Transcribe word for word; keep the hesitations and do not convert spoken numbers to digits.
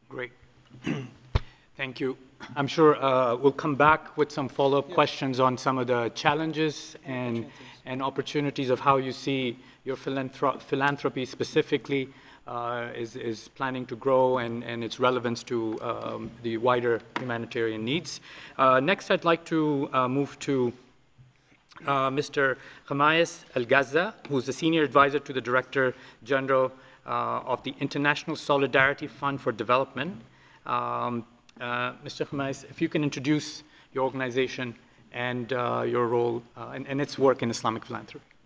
Great. Thank you. I'm sure uh, we'll come back with some follow-up yeah. questions on some of the challenges and, opportunities. and opportunities of how you see your philanthrop philanthropy specifically uh, is, is planning to grow and, and its relevance to um, the wider humanitarian needs. Uh, next, I'd like to uh, move to uh, Mister Khamayes El-Ghazza, who's the Senior Advisor to the Director General uh, of the International Solidarity Fund for Development. Um, Uh, Mister Khamayes, if you can introduce your organization and uh, your role uh, and, and its work in Islamic philanthropy.